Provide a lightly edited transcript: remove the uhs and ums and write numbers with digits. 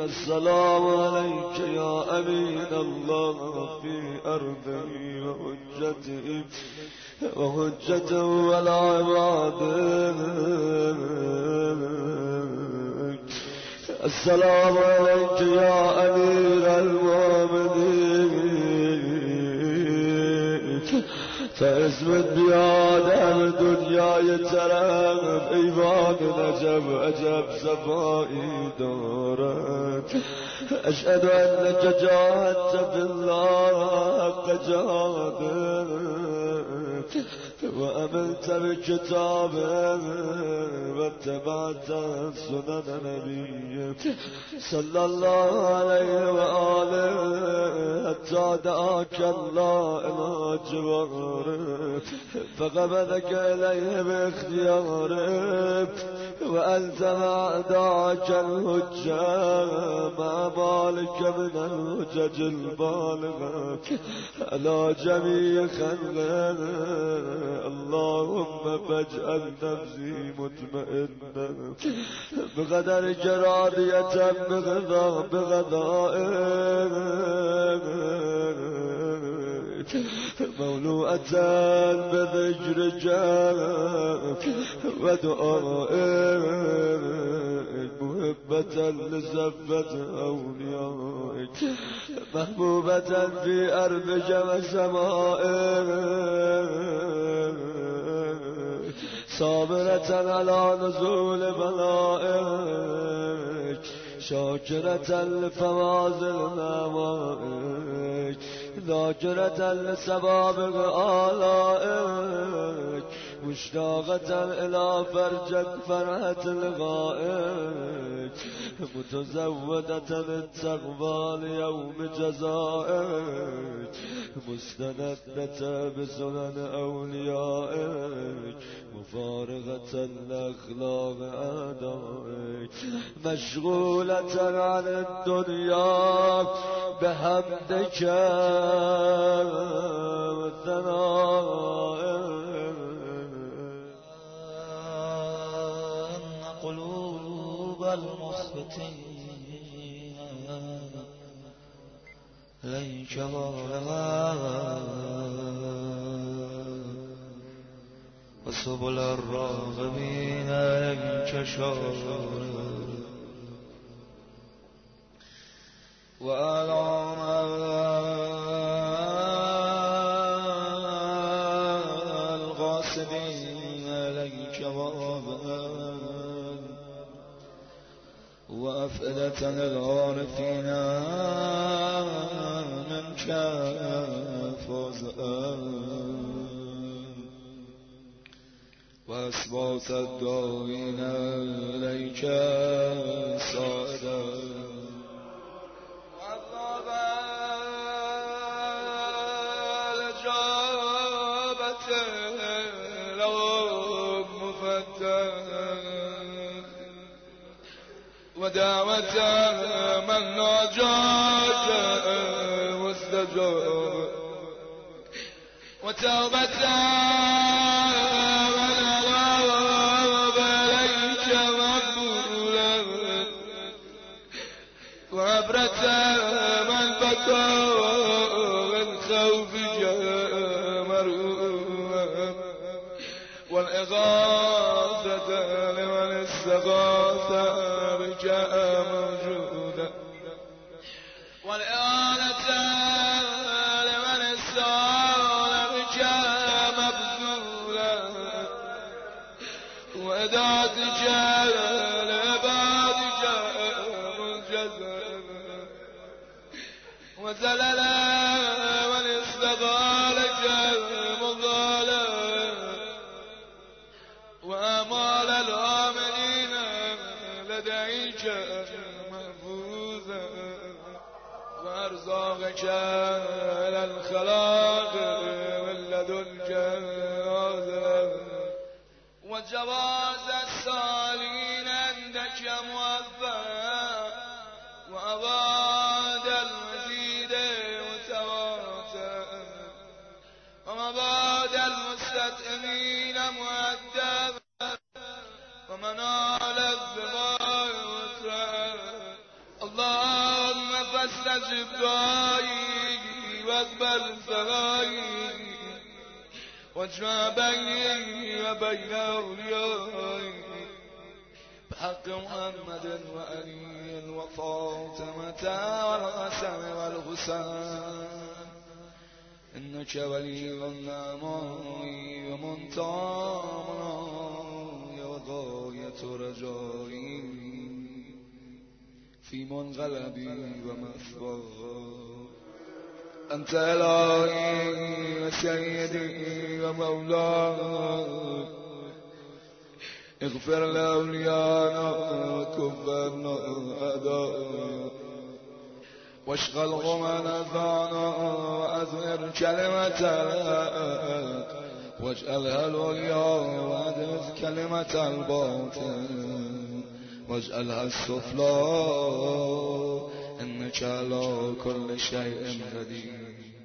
السلام عليك يا أمين الله في أرضه وحجته والعباد. السلام عليك يا أمير المؤمنين فاسمت بيادم دنیا طرف ایوان نجب عجب صفایی دارد. اشهد انك جاهدت بالله حق جهاده وامنت بكتابه واتبعت سنن نبيه صلى الله عليه وآله حتى دعاك الله إلى جواره فقبلك إليه باختياره وألزم أعداءك الهجة ما بالك من الهجج البالغة على جميع خلقه. اللهم فاجعل نفسي مطمئنة بقدرك راضية بغضائك مولوءة بذكرك ودعائك محبة لزفة أوليائك محبوبة في أرضك وسمائك صابرة على نزول بلائك شاكرة لفواضل نعمائك ذاكرة لسبابق آلائك مشتاقة إلى فرجك فرحة لقائك متزودة للتقوى ليوم جزائك مستندة بسنن أوليائك مفارغة لأخلاق أعدائك مشغولة عن الدنيا بحمدك وثنائك قلوب المخبتين إليك بارها وسبل الراغبين إليك شارها وآلام الغاسدين إليك بابا وأفئدة العارفين منك فازئا وأسباط الداعين إليك صائدا وأطلب الإجابة لهم مفتح ودعوة من ناجاك واستجاب وتوبة من أراب إليك مقبولا وعبرة من بكى من خوفك مرؤوما والإغاثة لمن استغاث بك موجودا والإعانة لمن استعان بك مبذولا وإداتك لعبادك منجزا وزللا من استغالك مغالا وأمال الآمنين لديك محفوظا وأرزاقك للخلاق من لدنك عاذا وجواز السالين عندك موفى وأباد المزيد متواتا ومباد المستتئمين مؤدبا ومنال الذبائر وترى الله واستجب دعائي واقبل ثنائي واجمع بيني وبين أوليائي بحق محمد وعلي وفاطمة والحسن والحسين إنك ولي النعماء ومنتهى وغاية رجائي في منقلبي ومثواي أنت إلهي وسيدي ومولاي اغفر لأوليانا وكفرنا أعدائنا واشغلهم عن أذانا وأظهر كلمتك واجعلها العليا وأدرس كلمة الباطل واجعلها السفلى إنك على كل شيء قدير.